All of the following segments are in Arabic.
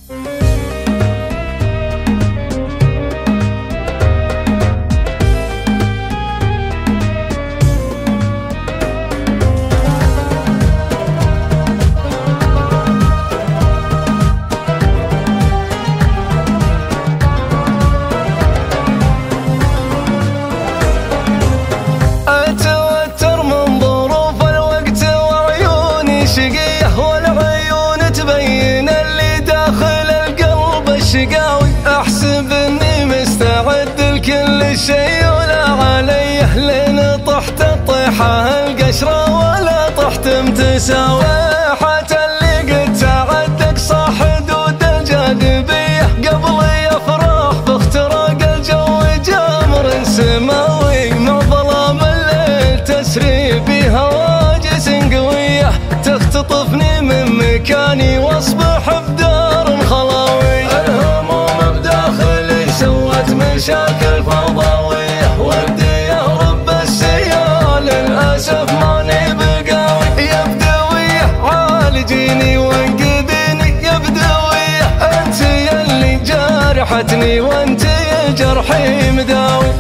والعيون تبين اللي داخل القلب الشقاوي. احسب اني مستعد لكل شيء ولا عليه، لين طحت الطيحة القشرة ولا طحت متساوي. طيحة اللي قد تعدك صح حدود الجاذبية، قبل يفرح باختراق الجو جمر سماوي. مع ظلام الليل تسري بهواجس قوية، تختطفني من مكاني واصبح بدار خلاوي. الهموم بداخلي سوت مشاكل فوضوية، ودي يهرب السيال للأسف ماني بقاوي. يا بدوية عالجيني وانقذيني يا بدوية، انت يلي جارحتني وانت جرحي مداوي.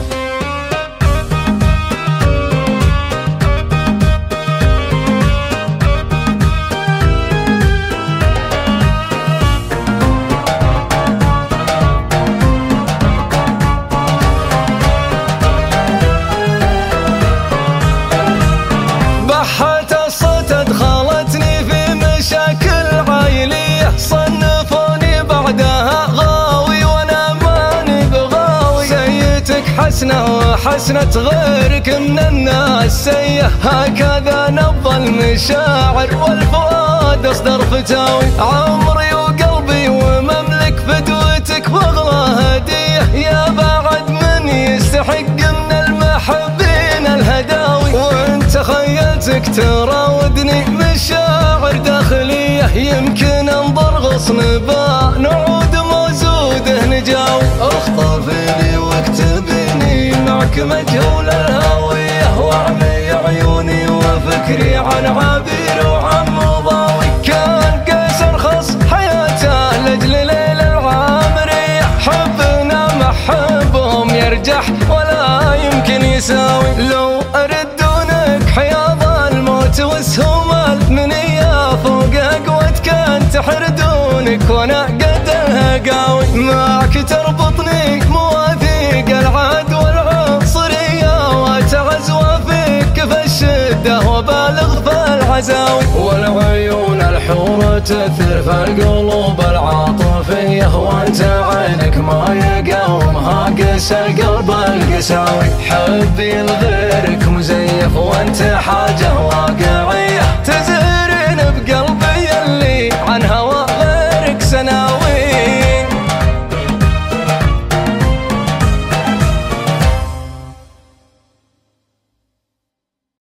بحة الصوت ادخلتني في مشاكل عائلية، صنفوني بعدها غاوي وانا ماني بغاوي. سيتك حسنة وحسنة غيرك من الناس سيئة، هكذا نبض المشاعر والفؤاد اصدر فتاوي. عمري وقلبي ومملك فدوتك واغلى هدية، يا بعد من يستحق من المحبين الهداوي. وانت خيلتك تراودني مشاعر داخلية، يمكن انظر غصن با نعود موزوده نجاوي. اخطفيني واكتبيني معك مجهول الهوية، واعمي عيوني وفكري عن عبير وعن مضاوي. كان قيصر خص حياته لاجل ليل العامرية، حبنا محبهم يرجح ولا يمكن يساوي. لو أردونك حياض الموت وسهم المنية، فوق قوتك انت حردونك وانا قدها قاوي. معك تربطني مواثيق العهد والعنصرية، واتعز وفيك في الشدة وبالغ في العزاوي. والعيون الحورة تثير في القلوب العاطفية، وانت عينك ما يقاومها قس القلب القساوي. حبي لغيرك مزيف وانت حاجة واقف